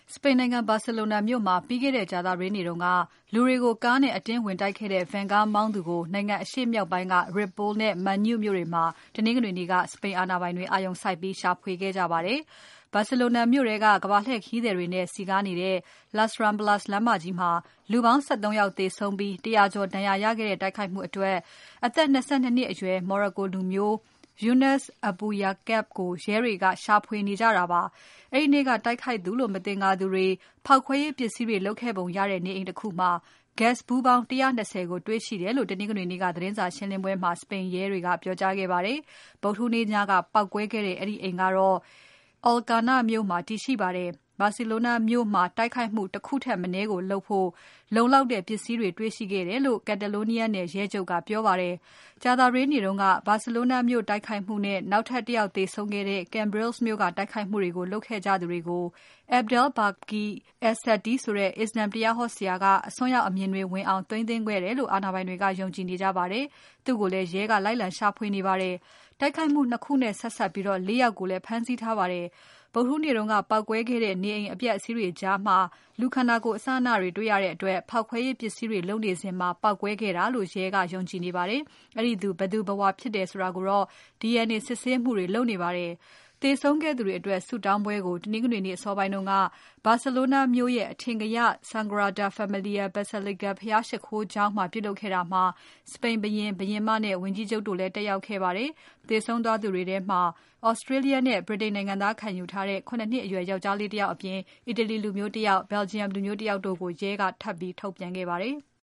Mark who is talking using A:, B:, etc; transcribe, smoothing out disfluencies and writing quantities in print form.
A: စပိန်နိုင်ငံ Barcelona မြို့မှာပြီးခဲ့တဲ့ကြာသပတေးနေ့တုန်းကလူတွေကိုကားနဲ့အတင်းဝင်တိုက်ခဲ့တဲ့ Van ကားမောင်းသူကိုနိုင်ငံအရှေ့မြောက်ပိုင်းက Ripoll နဲ့ Manlleu မြို့တွေမှာတနင်္ဂနွေနေ့က စပိန်အာဏာပိုင်တွေအာရုံစိုက်ပြီးရှာဖွေခဲ့ကြပါတယ်။ Barcelona မြို့ထဲက ကမ္ဘာလှည့်ခရီးသည်တွေနဲ့စည်ကားနေတဲ့ Las Ramblas လမ်းမကြီးမှာ လူပေါင်း ၁၃ ယောက်သေဆုံးပြီး ၁၀၀ ကျော်ဒဏ်ရာရခဲ့တဲ့တိုက်ခိုက်မှုအတွက် အသက် ၂၂ နှစ်အရွယ် Morocco လူမျိုး Younes Abouyaaqab ကိုရဲတွေကရှာဖွေနေကြတာပါ။ အဲဒီနေ့ကတိုက်ခိုက်သူလို့မသင်္ကာသူတွေဖောက်ခွဲရေးပစ္စည်းတွေလုပ်ခဲ့ပုံရတဲ့နေအိမ်တခုမှာ Gas ဗူးပေါင်း ၁၂၀ ကိုတေ့ွရှိတယ်လို့ တနင်္ဂနွေနေ့ကသတင်းစာရှင်းပွဲမှာ စပိန်ရဲတွေကပြောကြားခဲ့ပါတယ်။ ဗုဒ္ဓဟူးနေ့ညကပေါက်ကွဲခဲ့တဲ့အဲဒီအိမ်ကတော့ Alcanar မြို့မှာတည်ရှိပါတယ်။ Barcelona မြို့မှာတိုက်ခိုက်မှုတခုထက်မနည်းကိုလုပ်ဖို့လုံလောက်တဲ့ပစ္စည်းတွေတေ့ွရှိခဲ့တယ်လို့ Catalonia နယ်ရဲချုပ်ကပြောပါတယ်။ ကြာသပတေးနေ့တုန်းက Barcelona မြို့တိုက်ခိုက်မှုနဲ့နောက်ထပ်တယောက်သေဆုံးခဲ့တဲ့ Cambrils မြို့ကတိုက်ခိုက်မှုတွေကိုလုပ်ခဲ့ကြသူတွေကို Abdelbaki es Satty ဆိုတဲ့ အစ္စလာမ်တရားဟောဆရာက အစွန်းရောက်အမြင်တွေဝင်အောင် သိမ်းသွင်းခဲ့တယ်လို့ အာဏာပိုင်တွေကယုံကြည်နေကြပါတယ်။ သူ့ကိုလည်းရဲကလိုက်လံရှာဖွေနေပါတယ်။ တိုက်ခိုက်မှု ၂ ခုနဲ့ဆက်စပ်ပြီး ၄ ယောက်ကိုလည်းဖမ်းဆီးထားပါတယ်။ ဗုဒ္ဓဟူးနေ့ကပေါက်ကွဲခဲ့တဲ့နေအိမ်အပျက်အစီးတွေကြားမှာ လူခန္ဓာကိုယ်အစအနတွေတွေ့ရတဲ့အတွက် ဖောက်ခွဲရေးပစ္စည်းတွေလုပ်နေစဉ်ပေါက်ကွဲခဲ့တာလို့ရဲကယုံကြည်နေပါတယ်။ အဲဒီသူဘယ်သူဘယ်ဝါဖြစ်တယ်ဆိုတာကိုတော့ DNA စစ်ဆေးမှုတွေလုပ်နေပါတယ်။ သေဆုံးခဲ့သူတွေအတွက်ဆုတောင်းပွဲကို တနင်္ဂနွေနေ့အစောပိုင်းက Barcelona မြို့ရဲ့အထင်ကရ Sagrada Familia Basilica ဘုရားရှိခိုးကျောင်းမှာပြုလုပ်ခဲ့တာမှာ စပိန်ဘုရင်၊ ဘုရင်မနဲ့ ဝန်ကြီးချုပ်တို့လည်းတက်ရောက်ခဲ့ပါတယ်။ သေဆုံးသွားသူတွေထဲမှာ Australia နဲ့ ဗြိတိန်နိုင်ငံသားခံယူထားတဲ့ ၇ နှစ်အရွယ်ယောင်္ကျားလေးတယောက်အပြင် အီတလီလူမျိုးတယောက်၊ Belgium လူမျိုးတယောက်တို့ကိုရဲကထပ်ပြီးထုတ်ပြန်ခဲ့ပါတယ်။